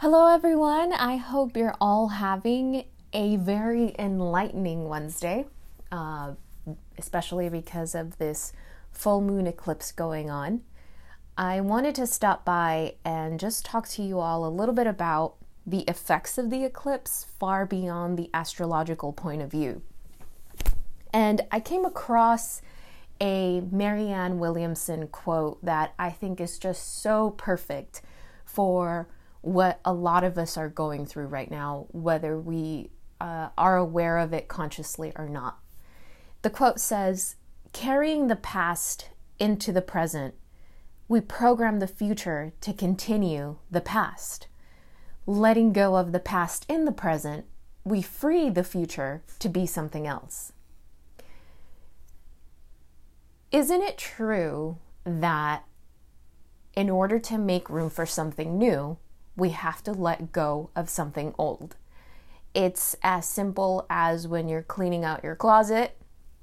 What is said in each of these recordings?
Hello, everyone. I hope you're all having a very enlightening Wednesday, especially because of this full moon eclipse going on. I wanted to stop by and just talk to you all a little bit about the effects of the eclipse far beyond the astrological point of view. And I came across a Marianne Williamson quote that I think is just so perfect for what a lot of us are going through right now, whether we are aware of it consciously or not. The quote says, "Carrying the past into the present, we program the future to continue the past. Letting go of the past in the present, we free the future to be something else." Isn't it true that in order to make room for something new, we have to let go of something old? It's as simple as when you're cleaning out your closet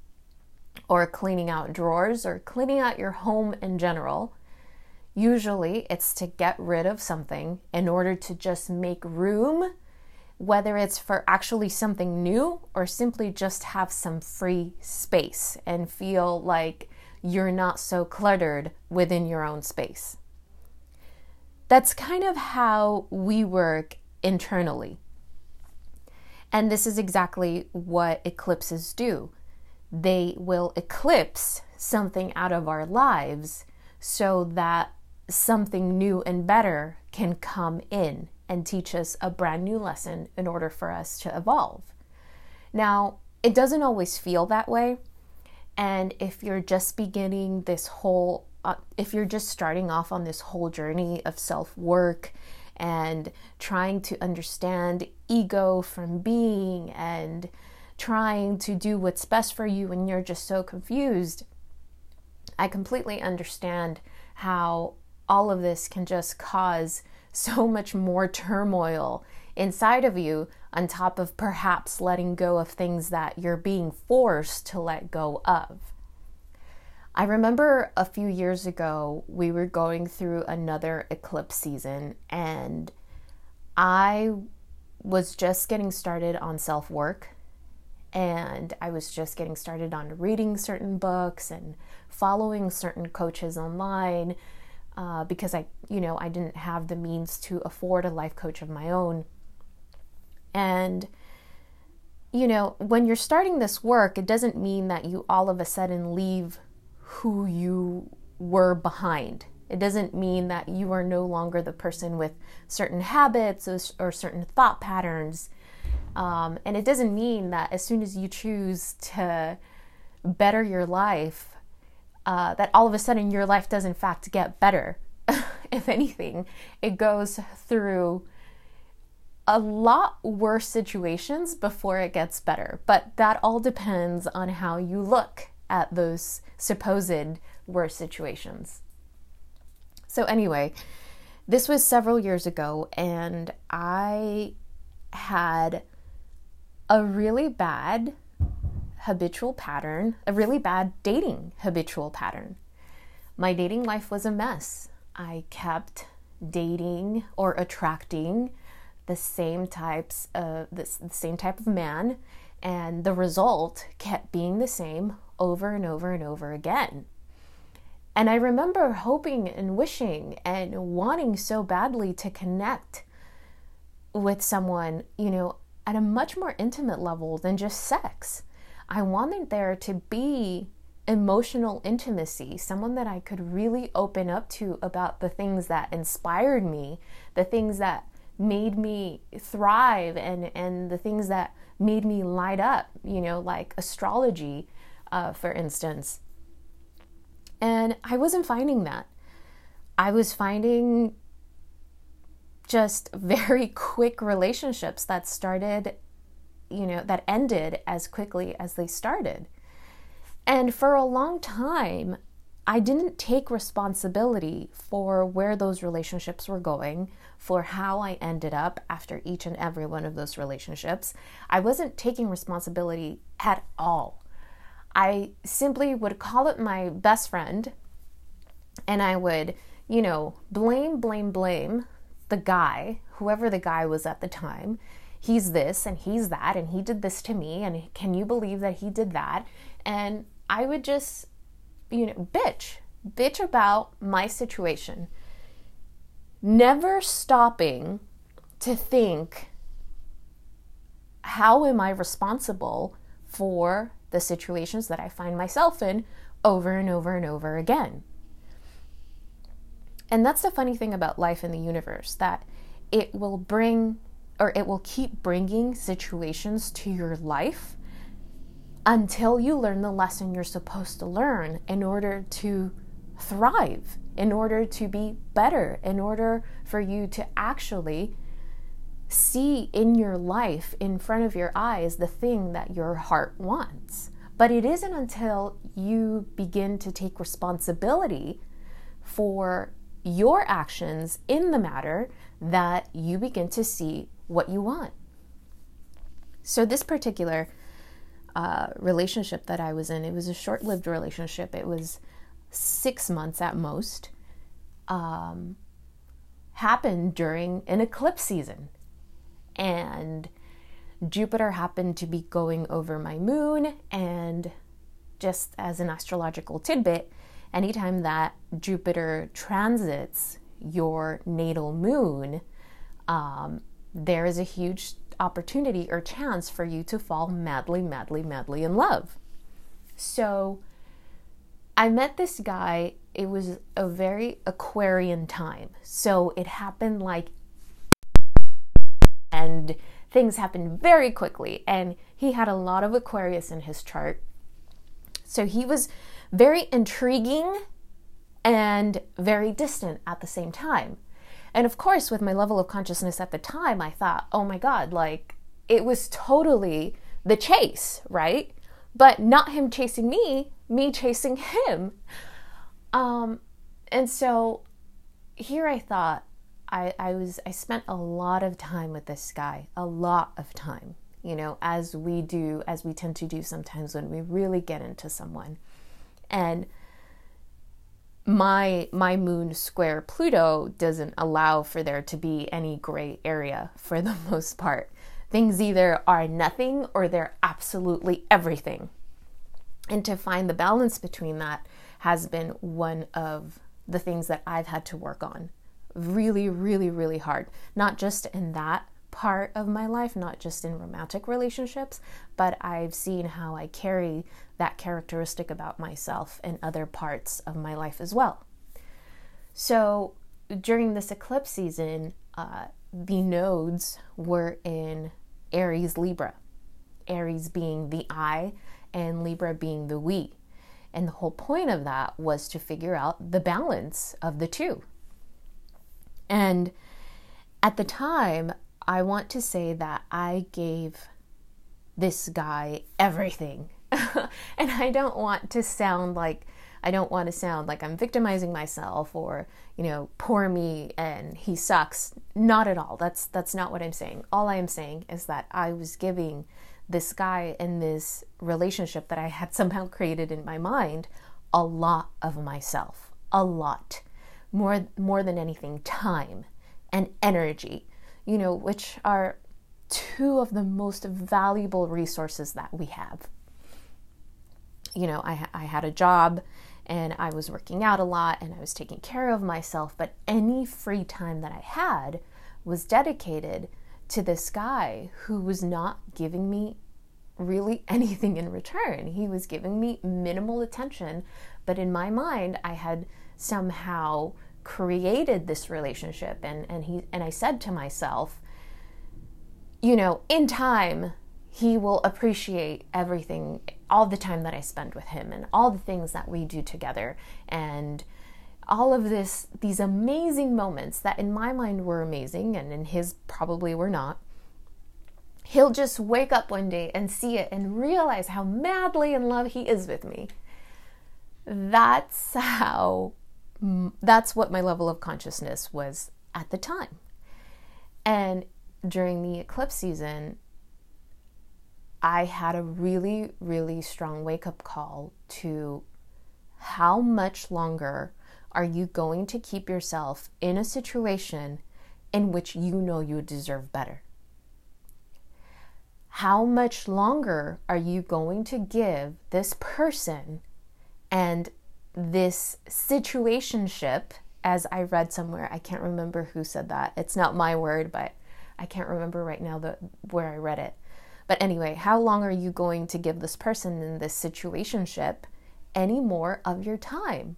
or cleaning out drawers or cleaning out your home in general. Usually it's to get rid of something in order to just make room, whether it's for actually something new or simply just have some free space and feel like you're not so cluttered within your own space. That's kind of how we work internally. And this is exactly what eclipses do. They will eclipse something out of our lives so that something new and better can come in and teach us a brand new lesson in order for us to evolve. Now, it doesn't always feel that way. And if you're just beginning this whole if you're just starting off on this whole journey of self-work and trying to understand ego from being and trying to do what's best for you and you're just so confused, I completely understand how all of this can just cause so much more turmoil inside of you, on top of perhaps letting go of things that you're being forced to let go of. I remember a few years ago, we were going through another eclipse season, and I was just getting started on self-work, and I was just getting started on reading certain books and following certain coaches online, because I didn't have the means to afford a life coach of my own. And when you're starting this work, it doesn't mean that you all of a sudden leave who you were behind. It doesn't mean that you are no longer the person with certain habits or certain thought patterns. And it doesn't mean that as soon as you choose to better your life, that all of a sudden your life does in fact get better. If anything, it goes through a lot worse situations before it gets better. But that all depends on how you look at those supposed worse situations. So anyway, this was several years ago, and I had a really bad habitual pattern, a really bad dating habitual pattern. My dating life was a mess. I kept dating or attracting the same type of man, and the result kept being the same over and over and over again. And I remember hoping and wishing and wanting so badly to connect with someone, at a much more intimate level than just sex. I wanted there to be emotional intimacy, someone that I could really open up to about the things that inspired me, the things that made me thrive, and the things that made me light up, like astrology, for instance. And I wasn't finding that. I was finding just very quick relationships that started, that ended as quickly as they started. And for a long time, I didn't take responsibility for where those relationships were going, for how I ended up after each and every one of those relationships. I wasn't taking responsibility at all. I simply would call it my best friend, and I would, blame the guy, whoever the guy was at the time, he's this and he's that, and he did this to me, and can you believe that he did that? And I would just, bitch about my situation, never stopping to think, how am I responsible for the situations that I find myself in over and over and over again? And that's the funny thing about life and the universe, that it will keep bringing situations to your life until you learn the lesson you're supposed to learn in order to thrive, in order to be better, in order for you to actually see in your life, in front of your eyes, the thing that your heart wants. But it isn't until you begin to take responsibility for your actions in the matter that you begin to see what you want. So this particular relationship that I was in, it was a short-lived relationship. It was 6 months at most. Happened during an eclipse season. And Jupiter happened to be going over my moon, and just as an astrological tidbit, anytime that Jupiter transits your natal moon, there is a huge opportunity or chance for you to fall madly in love. So I met this guy. It was a very Aquarian time. So it happened and things happened very quickly. And he had a lot of Aquarius in his chart. So he was very intriguing and very distant at the same time. And of course, with my level of consciousness at the time, I thought, oh my God, it was totally the chase, right? But not him chasing me chasing him. And so here I thought, I spent a lot of time with this guy, a lot of time, as we tend to do sometimes when we really get into someone. And my moon square Pluto doesn't allow for there to be any gray area for the most part. Things either are nothing or they're absolutely everything. And to find the balance between that has been one of the things that I've had to work on really, really, really hard. Not just in that part of my life, not just in romantic relationships, but I've seen how I carry that characteristic about myself in other parts of my life as well. So during this eclipse season, the nodes were in Aries, Libra. Aries being the I and Libra being the we. And the whole point of that was to figure out the balance of the two. And at the time, I want to say that I gave this guy everything. And I don't want to sound like I'm victimizing myself or, poor me and he sucks. Not at all. That's not what I'm saying. All I am saying is that I was giving this guy in this relationship that I had somehow created in my mind a lot of myself. A lot. More than anything, time and energy, which are two of the most valuable resources that we have. I had a job and I was working out a lot and I was taking care of myself, but any free time that I had was dedicated to this guy who was not giving me really anything in return. He was giving me minimal attention, but in my mind, I had somehow created this relationship, and I said to myself, in time, he will appreciate everything, all the time that I spend with him and all the things that we do together and all of these amazing moments that in my mind were amazing and in his probably were not. He'll just wake up one day and see it and realize how madly in love he is with me. That's what my level of consciousness was at the time. And during the eclipse season, I had a really, really strong wake-up call to how much longer are you going to keep yourself in a situation in which you know you deserve better? How much longer are you going to give this person and this situationship, as I read somewhere, I can't remember who said that. It's not my word, but I can't remember right now where I read it. But anyway, how long are you going to give this person in this situationship any more of your time?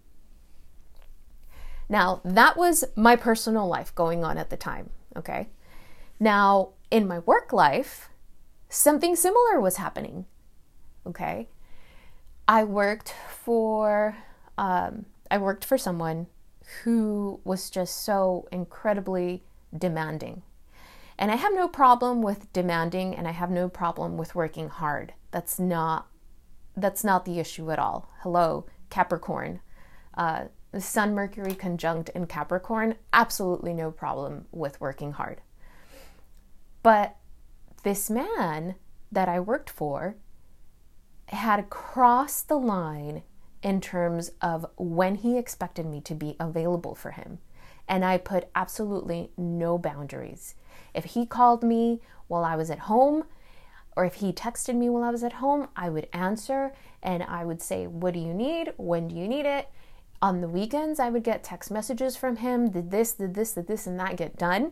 Now, that was my personal life going on at the time, okay? Now, in my work life, something similar was happening, okay? I worked for someone who was just so incredibly demanding. And I have no problem with demanding, and I have no problem with working hard. That's not the issue at all. Hello, Capricorn. The Sun Mercury conjunct in Capricorn, absolutely no problem with working hard. But this man that I worked for had crossed the line in terms of when he expected me to be available for him. And I put absolutely no boundaries. If he called me while I was at home, or if he texted me while I was at home, I would answer and I would say, what do you need? When do you need it? On the weekends, I would get text messages from him, did this, and that get done?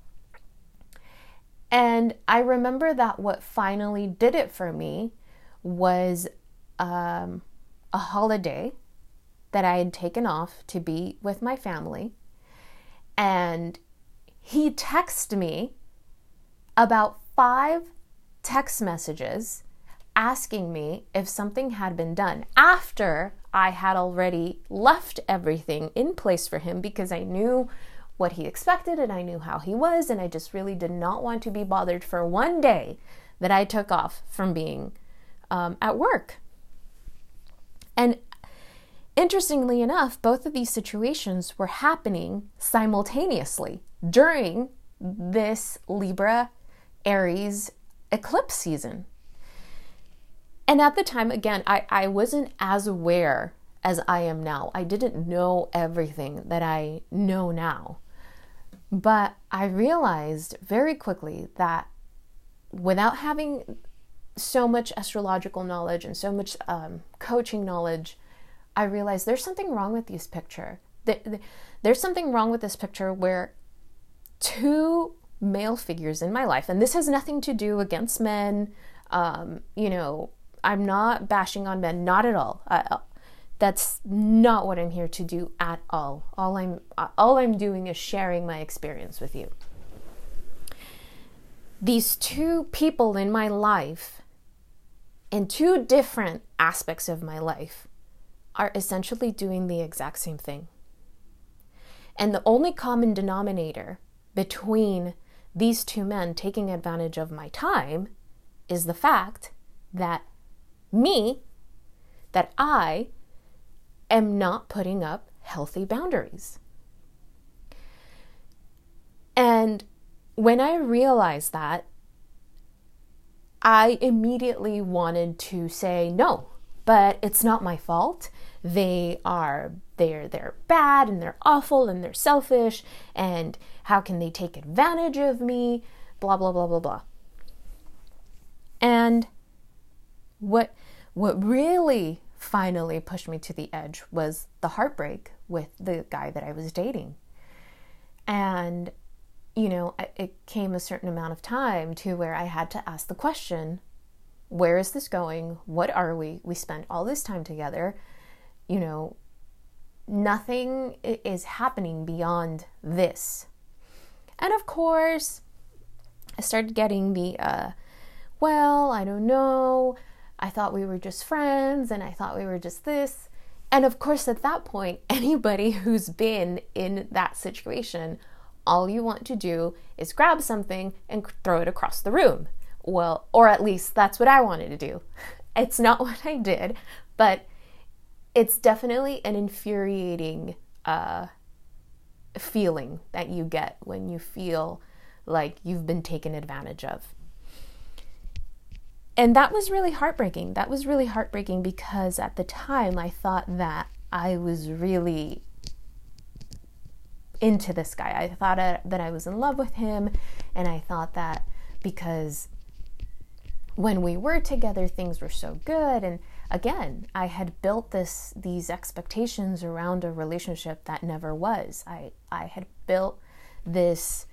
And I remember that what finally did it for me was a holiday that I had taken off to be with my family. And he texted me about 5 text messages asking me if something had been done after I had already left everything in place for him, because I knew what he expected and I knew how he was, and I just really did not want to be bothered for one day that I took off from being at work. And interestingly enough, both of these situations were happening simultaneously during this Libra Aries eclipse season. And at the time, again, I wasn't as aware as I am now. I didn't know everything that I know now. But I realized very quickly that without having so much astrological knowledge and so much coaching knowledge, I realized there's something wrong with this picture. There's something wrong with this picture where 2 male figures in my life, and this has nothing to do against men, I'm not bashing on men, not at all. That's not what I'm here to do at all. All I'm doing is sharing my experience with you. These 2 people in my life, in 2 different aspects of my life, are essentially doing the exact same thing. And the only common denominator between these 2 men taking advantage of my time is the fact that I am not putting up healthy boundaries. And when I realized that, I immediately wanted to say no, but it's not my fault. They're bad and they're awful and they're selfish, and how can they take advantage of me? Blah, blah, blah, blah, blah. And what really finally pushed me to the edge was the heartbreak with the guy that I was dating. And, it came a certain amount of time to where I had to ask the question, where is this going? What are we? We spent all this time together. Nothing is happening beyond this. And of course, I started getting the, I don't know. I thought we were just friends, and I thought we were just this. And of course, at that point, anybody who's been in that situation, all you want to do is grab something and throw it across the room. Well, or at least that's what I wanted to do. It's not what I did, but it's definitely an infuriating feeling that you get when you feel like you've been taken advantage of. And that was really heartbreaking. That was really heartbreaking because at the time I thought that I was really into this guy. I thought that I was in love with him, and I thought that because when we were together, things were so good. And again, I had built these expectations around a relationship that never was. I had built this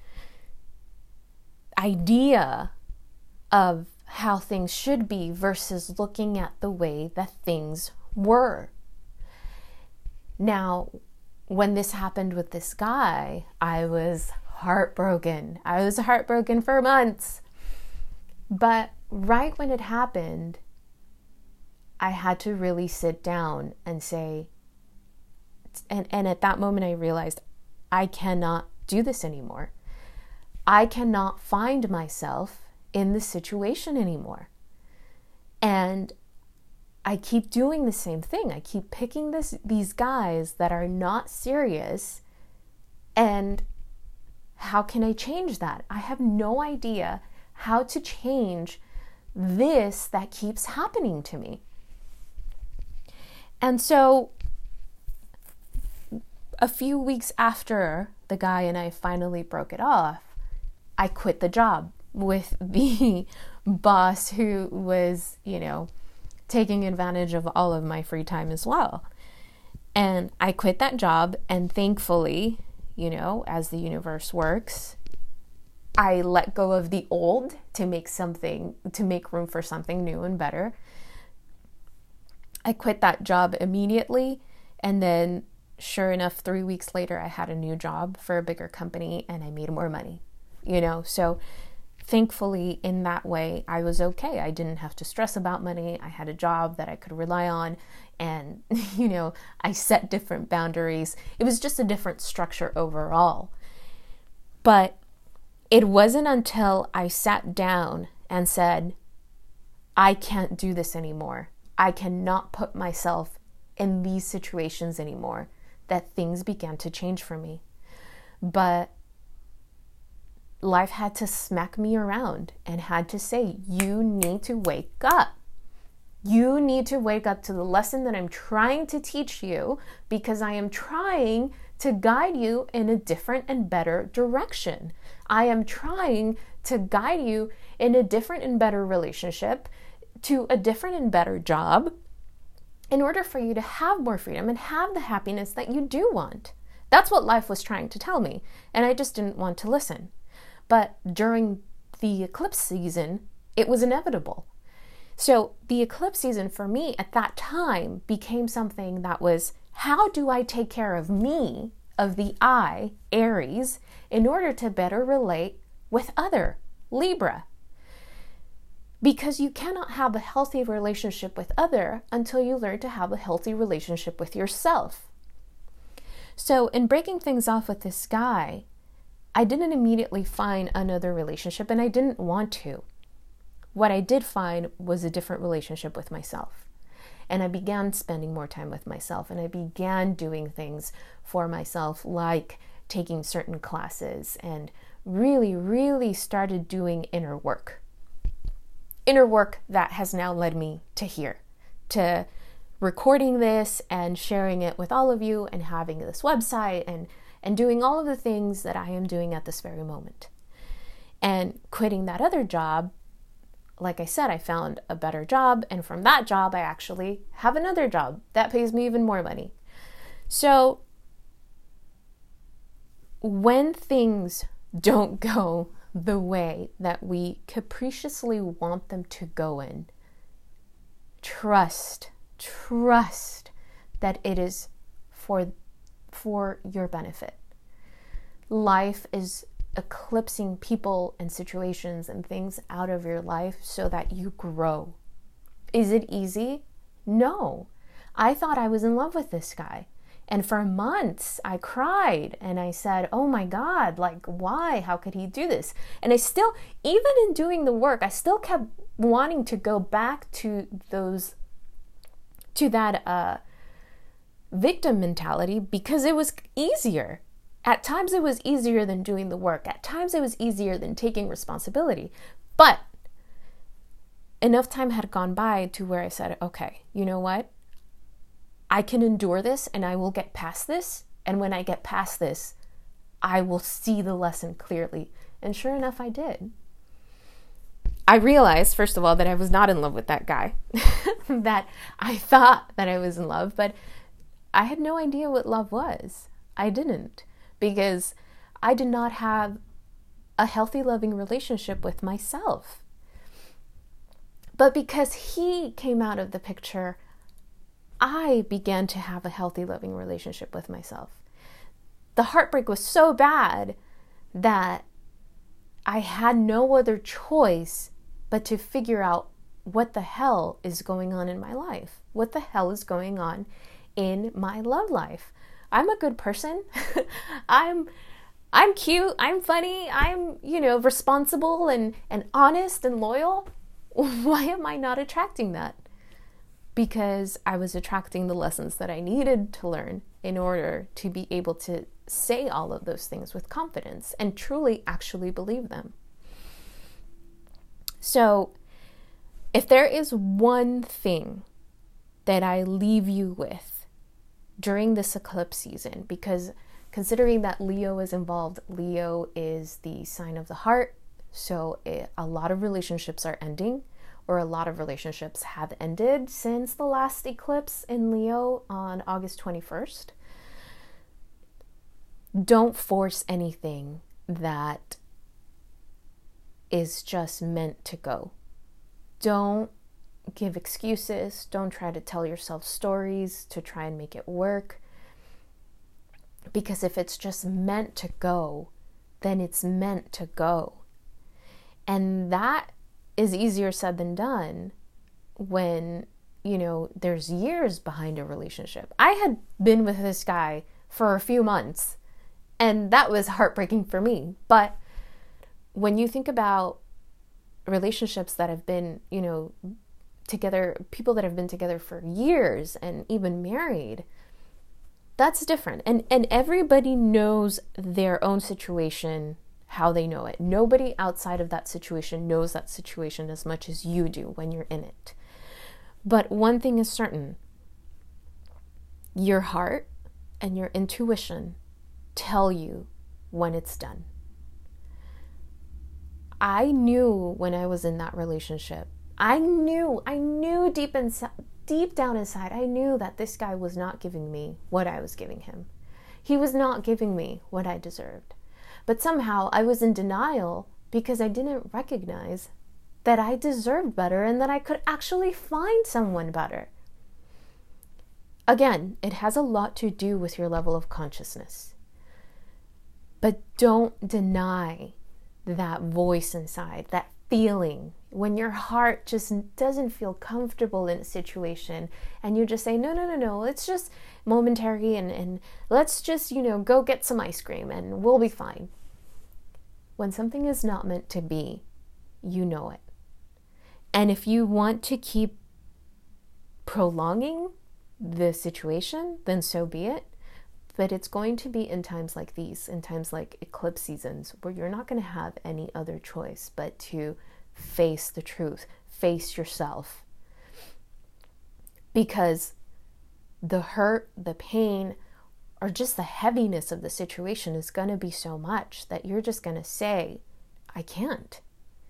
idea of how things should be versus looking at the way that things were. Now, when this happened with this guy, I was heartbroken. I was heartbroken for months. But right when it happened, I had to really sit down and say, and at that moment I realized I cannot do this anymore. I cannot find myself in the situation anymore. And I keep doing the same thing. I keep picking these guys that are not serious. And how can I change that? I have no idea how to change this that keeps happening to me. And so a few weeks after the guy and I finally broke it off, I quit the job with the boss who was, taking advantage of all of my free time as well. And I quit that job, and thankfully, as the universe works, I let go of the old to make room for something new and better. I quit that job immediately, and then sure enough, 3 weeks later, I had a new job for a bigger company and I made more money, so thankfully in that way, I was okay. I didn't have to stress about money. I had a job that I could rely on, and, I set different boundaries. It was just a different structure overall. But it wasn't until I sat down and said, I can't do this anymore. I cannot put myself in these situations anymore, that things began to change for me. But life had to smack me around and had to say, you need to wake up. You need to wake up to the lesson that I'm trying to teach you, because I am trying to guide you in a different and better direction. I am trying to guide you in a different and better relationship, to a different and better job, in order for you to have more freedom and have the happiness that you do want. That's what life was trying to tell me, and I just didn't want to listen. But during the eclipse season, it was inevitable. So the eclipse season for me at that time became something that was, how do I take care of me, of the I, Aries, in order to better relate with other, Libra? Because you cannot have a healthy relationship with other until you learn to have a healthy relationship with yourself. So in breaking things off with this guy, I didn't immediately find another relationship, and I didn't want to. What I did find was a different relationship with myself. And I began spending more time with myself, and I began doing things for myself, like taking certain classes, and really, really started doing inner work. Inner work that has now led me to here, to recording this and sharing it with all of you, and having this website, and doing all of the things that I am doing at this very moment. And quitting that other job, like I said, I found a better job, and from that job, I actually have another job that pays me even more money. So when things don't go the way that we capriciously want them to go in, trust that it is for your benefit. Life is eclipsing people and situations and things out of your life so that you grow. Is it easy? No. I thought I was in love with this guy. And for months I cried and I said, oh my God, why? How could he do this? And I still, even in doing the work, I still kept wanting to go back to that victim mentality, because it was easier. At times it was easier than doing the work. At times it was easier than taking responsibility. But enough time had gone by to where I said, okay, you know what? I can endure this and I will get past this. And when I get past this, I will see the lesson clearly. And sure enough, I did. I realized, first of all, that I was not in love with that guy, that I thought that I was in love, but I had no idea what love was. I didn't, because I did not have a healthy, loving relationship with myself. But because he came out of the picture, I began to have a healthy, loving relationship with myself. The heartbreak was so bad that I had no other choice but to figure out what the hell is going on in my life. What the hell is going on in my love life? I'm a good person. I'm cute. I'm funny. I'm, responsible and honest and loyal. Why am I not attracting that? Because I was attracting the lessons that I needed to learn in order to be able to say all of those things with confidence and truly actually believe them. So, if there is one thing that I leave you with during this eclipse season, because considering that Leo is involved, Leo is the sign of the heart, so a lot of relationships are ending, or a lot of relationships have ended since the last eclipse in Leo on August 21st. Don't force anything that is just meant to go. Don't give excuses. Don't try to tell yourself stories to try and make it work. Because if it's just meant to go, then it's meant to go. And that is easier said than done when, there's years behind a relationship. I had been with this guy for a few months, and that was heartbreaking for me. But when you think about relationships that have been, together, people that have been together for years and even married, that's different. And everybody knows their own situation, how they know it. Nobody outside of that situation knows that situation as much as you do when you're in it. But one thing is certain. Your heart and your intuition tell you when it's done. I knew when I was in that relationship, I knew deep down inside, I knew that this guy was not giving me what I was giving him. He was not giving me what I deserved. But somehow I was in denial because I didn't recognize that I deserved better and that I could actually find someone better. Again, it has a lot to do with your level of consciousness. But don't deny that voice inside, that feeling, when your heart just doesn't feel comfortable in a situation and you just say, no, it's just momentary and let's just, go get some ice cream and we'll be fine. When something is not meant to be, you know it. And if you want to keep prolonging the situation, then so be it. But it's going to be in times like these, in times like eclipse seasons, where you're not going to have any other choice but to face the truth, face yourself. Because the hurt, the pain, or just the heaviness of the situation is going to be so much that you're just going to say, I can't.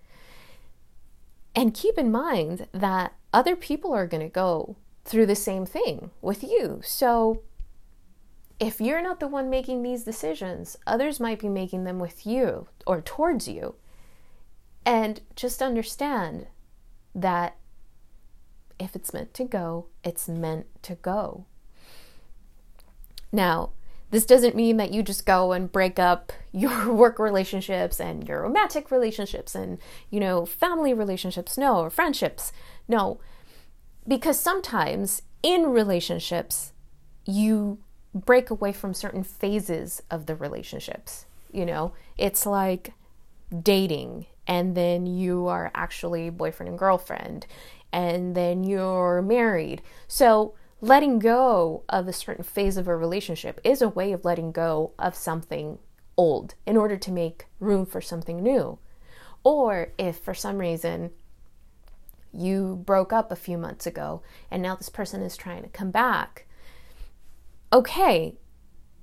And keep in mind that other people are going to go through the same thing with you. So if you're not the one making these decisions, others might be making them with you or towards you. And just understand that if it's meant to go, it's meant to go. Now, this doesn't mean that you just go and break up your work relationships and your romantic relationships and, family relationships, or friendships. No, because sometimes in relationships, you break away from certain phases of the relationships. It's like dating, and then you are actually boyfriend and girlfriend, and then you're married. So letting go of a certain phase of a relationship is a way of letting go of something old in order to make room for something new. Or if for some reason you broke up a few months ago and now this person is trying to come back, okay,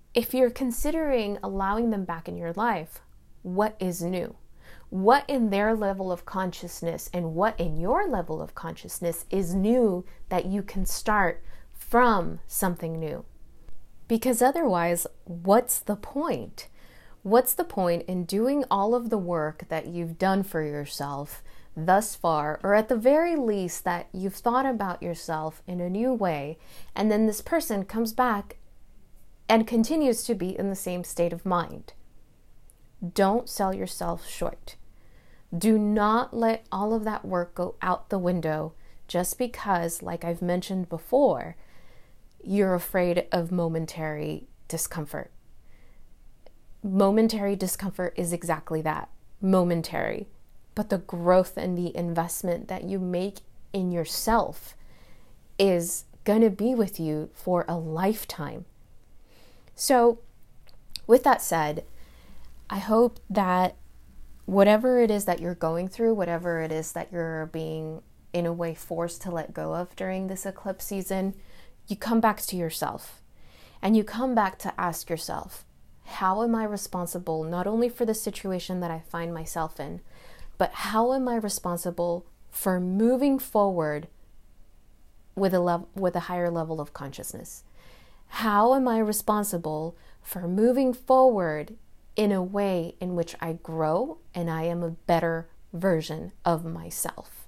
if you're considering allowing them back in your life, what is new? What in their level of consciousness and what in your level of consciousness is new that you can start from something new? Because otherwise, what's the point? What's the point in doing all of the work that you've done for yourself thus far, or at the very least that you've thought about yourself in a new way, and then this person comes back and continues to be in the same state of mind? Don't sell yourself short. Do not let all of that work go out the window just because, like I've mentioned before, you're afraid of momentary discomfort. Momentary discomfort is exactly that, momentary. But the growth and the investment that you make in yourself is going to be with you for a lifetime. So, with that said, I hope that whatever it is that you're going through, whatever it is that you're being, in a way, forced to let go of during this eclipse season, you come back to yourself. And you come back to ask yourself, how am I responsible not only for the situation that I find myself in, but how am I responsible for moving forward with a higher level of consciousness? How am I responsible for moving forward in a way in which I grow and I am a better version of myself?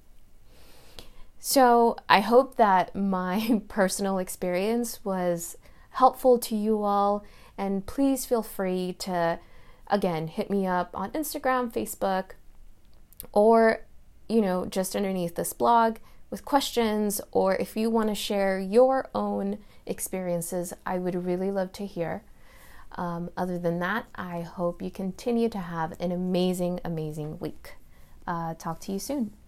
So I hope that my personal experience was helpful to you all, and please feel free to, again, hit me up on Instagram, Facebook, or, just underneath this blog with questions, or if you want to share your own experiences, I would really love to hear. Other than that, I hope you continue to have an amazing, amazing week. Talk to you soon.